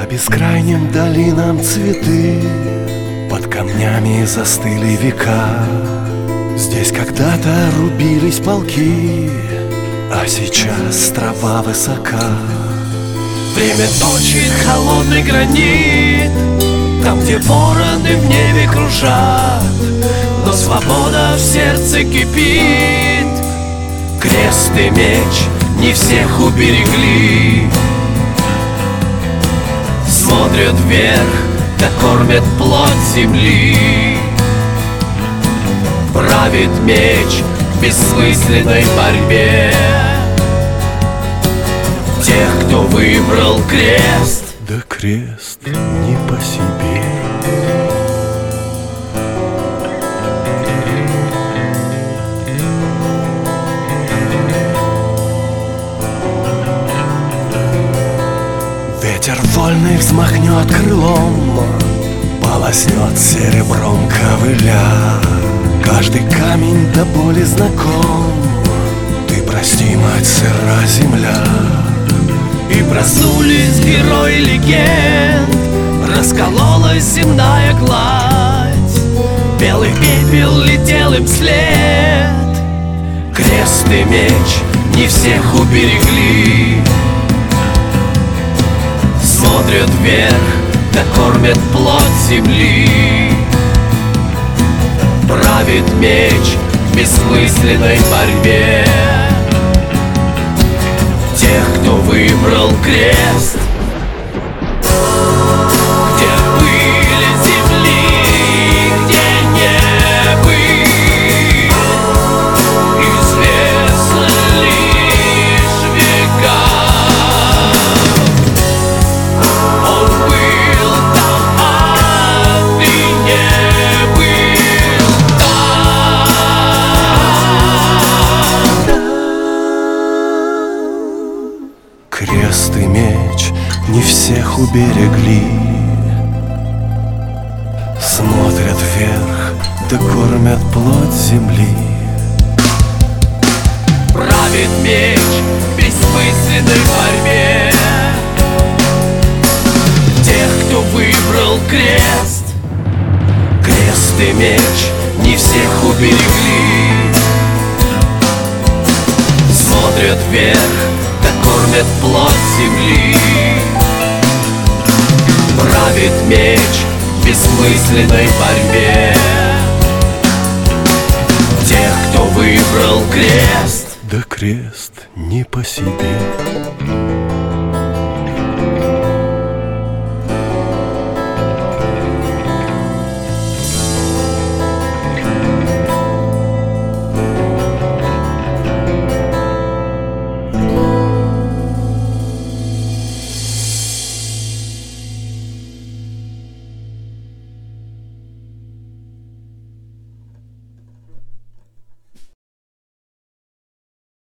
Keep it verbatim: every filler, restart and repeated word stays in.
бескрайним долинам цветы, под камнями застыли века. Здесь когда-то рубились полки, а сейчас трава высока. Время точит холодный гранит, там, где вороны в небе кружат, но свобода в сердце кипит. Крест и меч не всех уберегли, смотрят вверх, да кормят плоть земли. Правит меч в бессмысленной борьбе тех, кто выбрал крест. Да крест не по себе. Ветер вольный взмахнет крылом, полоснет серебром ковыля. Каждый камень до боли знаком, ты прости, мать, сыра земля. И проснулись герои легенд, раскололась земная гладь, белый пепел летел им вслед. Крест и меч не всех уберегли, смотрят вверх, да кормят плоть земли. Правит меч в бессмысленной борьбе тех, кто выбрал крест. Где были земли, где не быть, известно лишь века. Он был там, а ты не был там. Крест и меч не всех уберегли, смотрят вверх, да кормят плоть земли. Правит меч в бессмысленной борьбе тех, кто выбрал крест. Крест и меч не всех уберегли, смотрят вверх, да кормят плоть земли. Правит меч в бессмысленной борьбе тех, кто выбрал крест. Да крест не по себе.